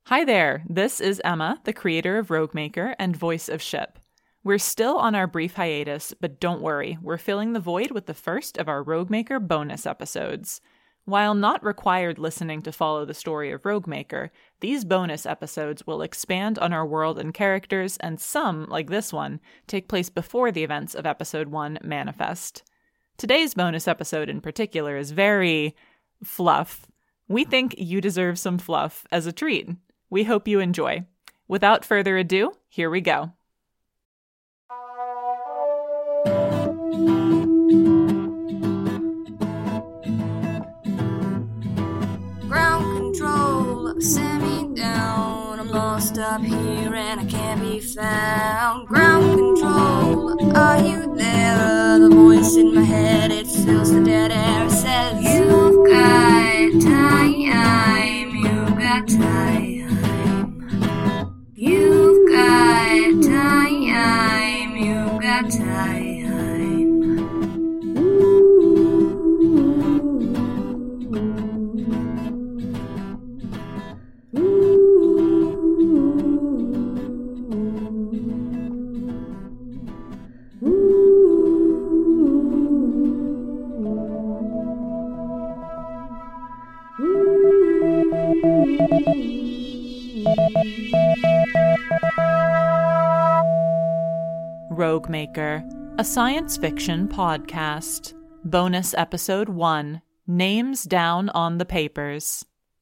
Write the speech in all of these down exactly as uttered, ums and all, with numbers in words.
Hi there, this is Emma, the creator of Roguemaker and voice of Ship. We're still on our brief hiatus, but don't worry, we're filling the void with the first of our Roguemaker bonus episodes. While not required listening to follow the story of Roguemaker, these bonus episodes will expand on our world and characters, and some, like this one, take place before the events of Episode one Manifest. Today's bonus episode in particular is very fluff. We think you deserve some fluff as a treat. We hope you enjoy. Without further ado, here we go. Ground control, send me down. I'm lost up here and I can't be found. Ground control, are you there? The voice in my head, it fills the dead air. It says, you've got time, you've got time. You've got time, you've got time. Roguemaker, a science fiction podcast. Bonus Episode one, Names Down on the Papers.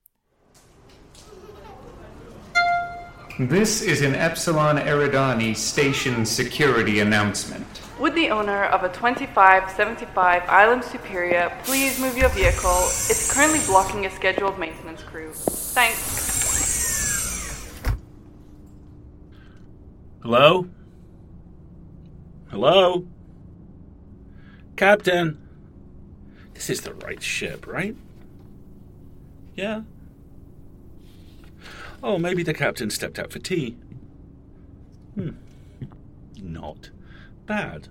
This is an Epsilon Eridani station security announcement. Would the owner of a twenty-five seventy-five Island Superior please move your vehicle? It's currently blocking a scheduled maintenance crew. Thanks. Hello? Hello? Captain? This is the right ship, right? Yeah? Oh, maybe the captain stepped out for tea. Hmm. Not bad.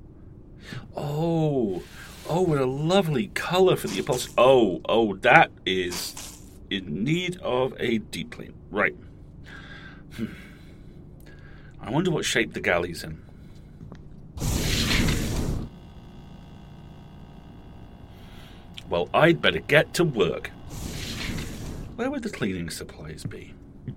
Oh, oh, what a lovely colour for the upholstery. Oh, oh, that is in need of a deep clean. Right. Hmm. I wonder what shape the galley's in. Well, I'd better get to work. Where would the cleaning supplies be?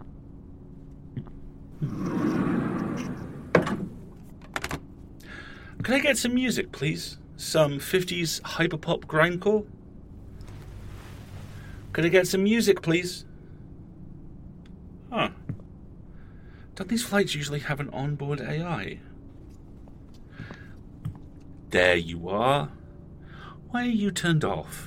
Can I get some music, please? Some fifties hyperpop grindcore? Could I get some music, please? Huh. Don't these flights usually have an onboard A I? There you are. Why are you turned off?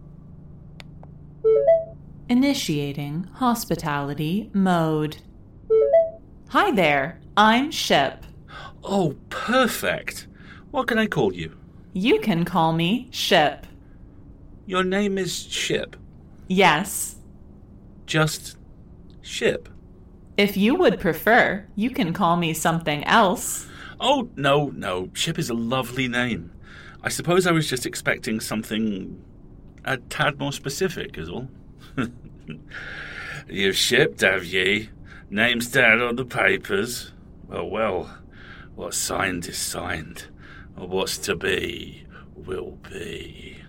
Initiating hospitality mode. Hi there, I'm Ship. Oh, perfect. What can I call you? You can call me Ship. Your name is Ship. Yes. Just Ship. If you would prefer, you can call me something else. Oh, no, no. Ship is a lovely name. I suppose I was just expecting something a tad more specific, is all. You've shipped, have ye? Name's down on the papers. Well, well, what's signed is signed. What's to be, will be.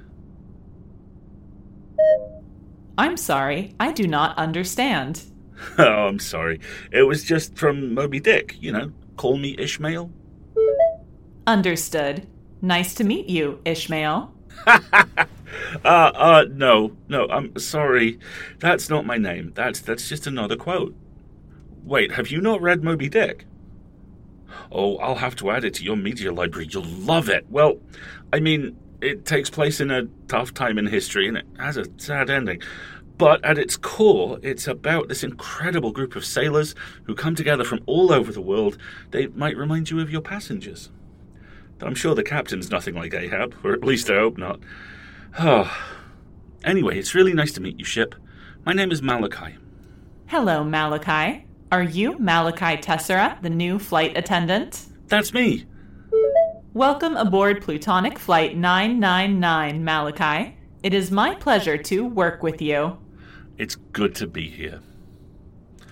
I'm sorry, I do not understand. Oh, I'm sorry. It was just from Moby Dick, you know. Call me Ishmael. Understood. Nice to meet you, Ishmael. uh, uh, no, no, I'm sorry. That's not my name. That's that's just another quote. Wait, have you not read Moby Dick? Oh, I'll have to add it to your media library. You'll love it. Well, I mean, it takes place in a tough time in history, and it has a sad ending. But at its core, it's about this incredible group of sailors who come together from all over the world. They might remind you of your passengers. I'm sure the captain's nothing like Ahab, or at least I hope not. Oh. Anyway, it's really nice to meet you, Ship. My name is Malachi. Hello, Malachi. Are you Malachi Tessera, the new flight attendant? That's me. Welcome aboard Plutonic Flight nine nine nine, Malachi. It is my pleasure to work with you. It's good to be here.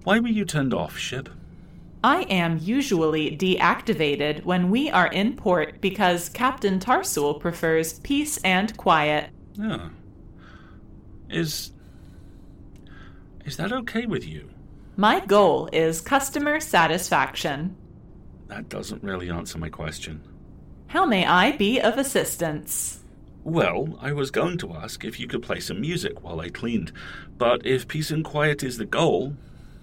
Why were you turned off, Ship? I am usually deactivated when we are in port because Captain Tarsul prefers peace and quiet. Oh. Is... Is that okay with you? My goal is customer satisfaction. That doesn't really answer my question. How may I be of assistance? Well, I was going to ask if you could play some music while I cleaned, but if peace and quiet is the goal...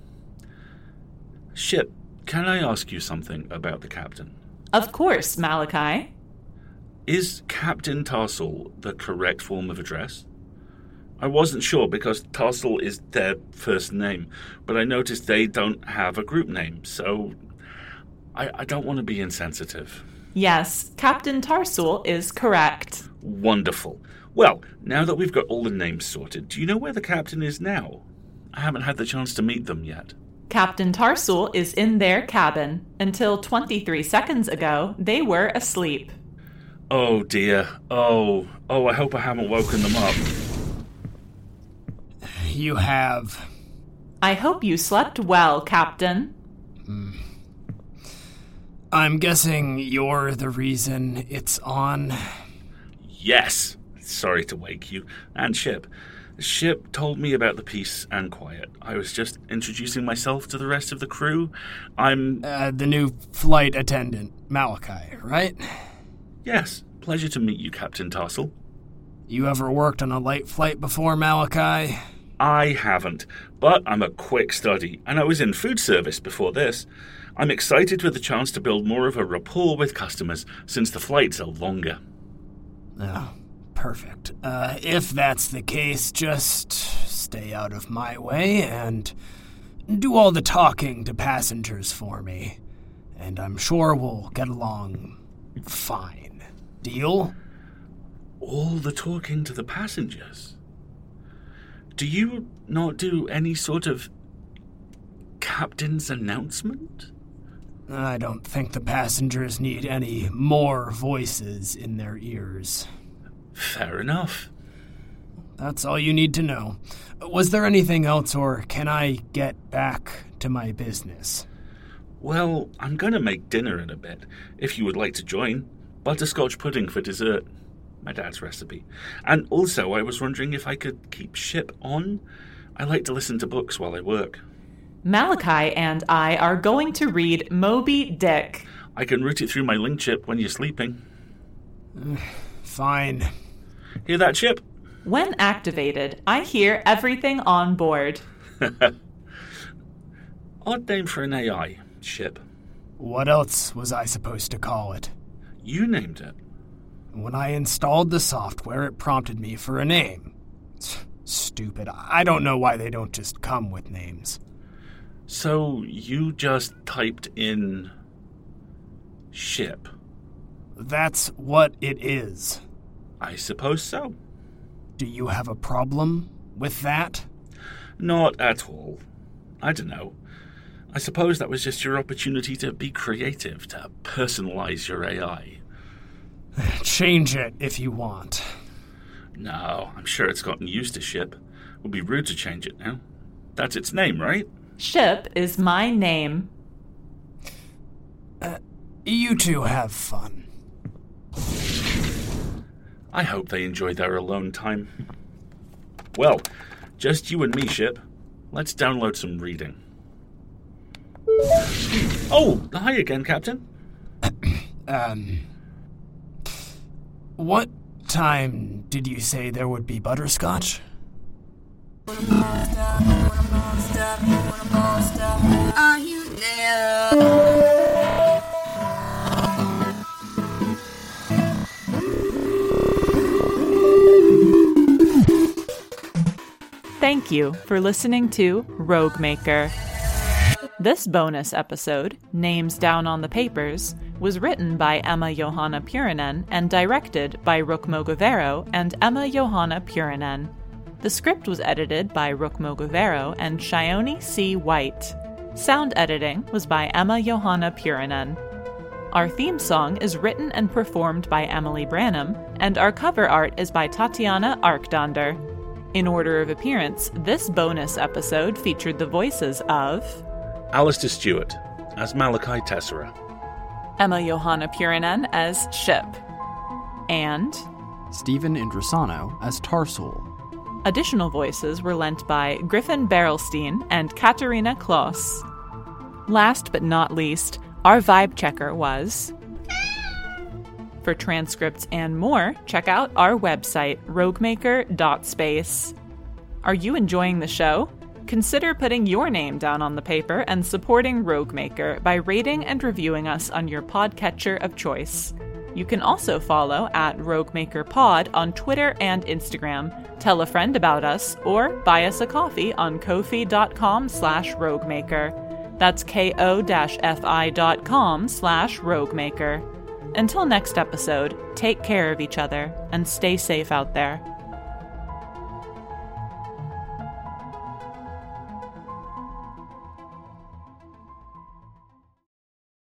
Ship, can I ask you something about the captain? Of course, Malachi. Is Captain Tarsul the correct form of address? I wasn't sure because Tarsul is their first name, but I noticed they don't have a group name, so I, I don't want to be insensitive. Yes, Captain Tarsul is correct. Wonderful. Well, now that we've got all the names sorted, do you know where the captain is now? I haven't had the chance to meet them yet. Captain Tarsul is in their cabin. Until twenty-three seconds ago, they were asleep. Oh dear. Oh, oh, I hope I haven't woken them up. You have. I hope you slept well, Captain. Mm. I'm guessing you're the reason it's on. Yes. Sorry to wake you. And Ship. Ship told me about the peace and quiet. I was just introducing myself to the rest of the crew. I'm... Uh, the new flight attendant, Malachi, right? Yes. Pleasure to meet you, Captain Tarsul. You ever worked on a light flight before, Malachi? I haven't, but I'm a quick study, and I was in food service before this. I'm excited for the chance to build more of a rapport with customers, since the flights are longer. Oh, perfect. Uh, if that's the case, just stay out of my way and do all the talking to passengers for me. And I'm sure we'll get along fine. Deal? All the talking to the passengers? Do you not do any sort of captain's announcement? I don't think the passengers need any more voices in their ears. Fair enough. That's all you need to know. Was there anything else, or can I get back to my business? Well, I'm going to make dinner in a bit, if you would like to join. Butterscotch pudding for dessert. My dad's recipe. And also, I was wondering if I could keep Ship on. I like to listen to books while I work. Malachi and I are going to read Moby Dick. I can route it through my link chip when you're sleeping. Fine. Hear that, Ship? When activated, I hear everything on board. Odd name for an A I, Ship. What else was I supposed to call it? You named it. When I installed the software, it prompted me for a name. Stupid. I don't know why they don't just come with names. So you just typed in Ship? That's what it is. I suppose so. Do you have a problem with that? Not at all. I don't know. I suppose that was just your opportunity to be creative, to personalize your A I. Change it if you want. No, I'm sure it's gotten used to Ship. It would be rude to change it now. That's its name, right? Ship is my name. Uh, you two have fun. I hope they enjoy their alone time. Well, just you and me, Ship. Let's download some reading. Oh, hi again, Captain. um... What time did you say there would be butterscotch? Are you there? Thank you for listening to Rogue Maker. This bonus episode, Names Down on the Papers, was written by Emma Johanna Purinen and directed by Rukmo Govero and Emma Johanna Purinen. The script was edited by Rukmo Govero and Shione C. White. Sound editing was by Emma Johanna Purinen. Our theme song is written and performed by Emily Branham, and our cover art is by Tatiana Arkdonder. In order of appearance, this bonus episode featured the voices of Alistair Stewart as Malachi Tessera, Emma Johanna Purinen as Ship, and Stephen Indrasano as Tarsul. Additional voices were lent by Griffin Berelstein and Katarina Kloss. Last but not least, our vibe checker was... For transcripts and more, check out our website, roguemaker dot space. Are you enjoying the show? Consider putting your name down on the paper and supporting Roguemaker by rating and reviewing us on your podcatcher of choice. You can also follow at RoguemakerPod on Twitter and Instagram, tell a friend about us, or buy us a coffee on ko-fi dot com slash roguemaker. That's ko-fi dot com slash roguemaker. Until next episode, take care of each other and stay safe out there.